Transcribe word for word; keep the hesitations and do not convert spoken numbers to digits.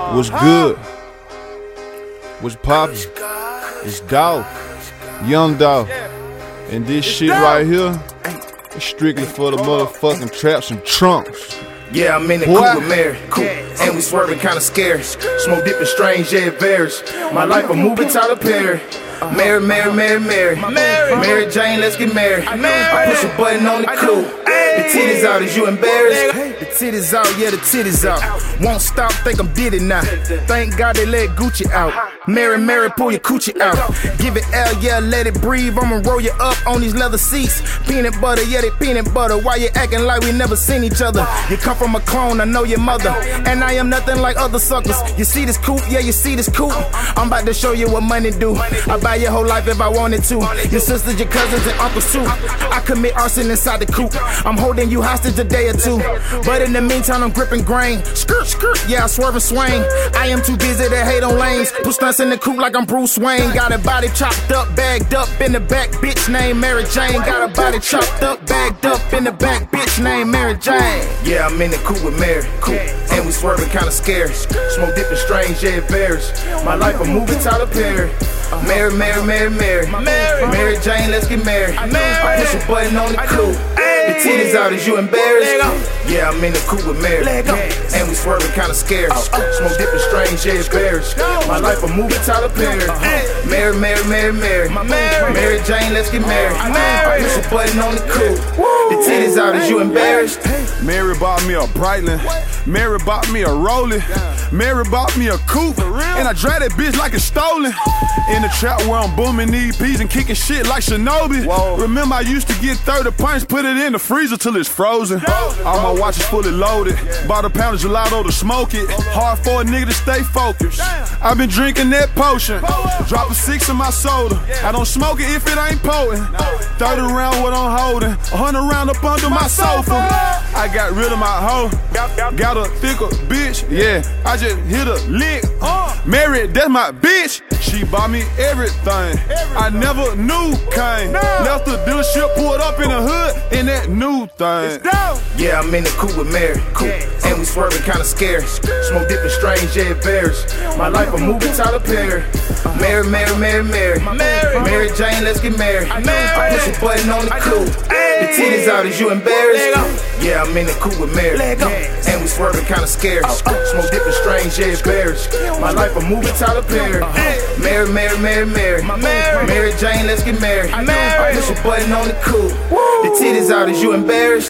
What's good? What's poppin'? It's Dog, Young Dog. And this shit right here, it's strictly for the motherfucking traps and trunks. Yeah, I'm in the coupe with Mary, cool. And we swerving kinda scary. Smoke dipping strange, yeah, it varies. My life a moving Tyler Perry. Mary, Mary, Mary, Mary, Mary Jane, let's get married. I push a button on the coupe. The titties out, is you embarrassed? The titties out, yeah, the titties out. Won't stop, think I'm did it now. Thank God they let Gucci out. Mary, Mary, pull your coochie out. Give it L, yeah, let it breathe. I'ma roll you up on these leather seats. Peanut butter, yeah, they peanut butter. Why you acting like we never seen each other? You come from a clone, I know your mother. And I am nothing like other suckers. You see this coupe, yeah, you see this coupe. I'm about to show you what money do. I buy your whole life if I wanted to. Your sisters, your cousins, and uncles too. I commit arson inside the coupe. I'm holding you hostage a day or two. But in the meantime, I'm gripping grain. Skirt, skirt, yeah, I swerve and swing. I am too busy to hate on lanes. Put stunts in the coupe like I'm Bruce Wayne. Got a body chopped up, bagged up in the back, bitch named Mary Jane. Got a body chopped up, bagged up in the back, bitch named Mary Jane. Yeah, I'm in the coupe with Mary, coupe. And we swerving kinda scary. Smoke dipping strange, yeah, it varies. My life a moving Tyler Perry. Mary, Mary, Mary, Mary, Mary Jane, let's get married. I push a button on the coupe. The titties out, is you embarrassed? Yeah, I'm in the coupe with Mary. And we swerving kinda scary. Smoke dipping strange, yeah, it varies. My life a moving Tyler Perry. Mary, Mary, Mary, Mary, Mary Jane, let's get married. I push a button on the coupe. The titties out, is you embarrassed? Mary bought me a Breitling. Mary bought me a Rollie. Mary bought me a coupe. And I drive that bitch like it's stolen. In the trap where I'm booming E Ps and kicking shit like Shinobi. Whoa. Remember I used to get thirty pints, put it in the freezer till it's frozen. All my watches fully loaded. Bought a pound of gelato to smoke it. Hard for a nigga to stay focused. I've been drinking that potion. Drop a six in my soda. I don't smoke it if it ain't potent. thirty round what I'm holding. A hundred round up under my sofa. I got rid of my hoe. Got a thicker bitch. Yeah, I just hit a lick. Mary, that's my bitch. She bought me everything. I never knew came. Left the dealership, pulled up in the hood in that new thing. Yeah, I'm in the coupe with Mary, coupe. And we swerving kinda scary. Smoke dipping strange, yeah, it varies. My life a moving Tyler Perry. Mary, Mary, Mary, Mary, Mary Jane, let's get married. I push a button on the coupe. The titties out, is you embarrassed? Yeah, I'm in the coupe with Mary. And we swerving kinda scary. Smoke dipping strange, yeah, it varies. My life a moving Tyler Perry. Mary, Mary, Mary, Mary, Mary Jane, let's get married. I push a button on the coupe. The titties out, is you embarrassed?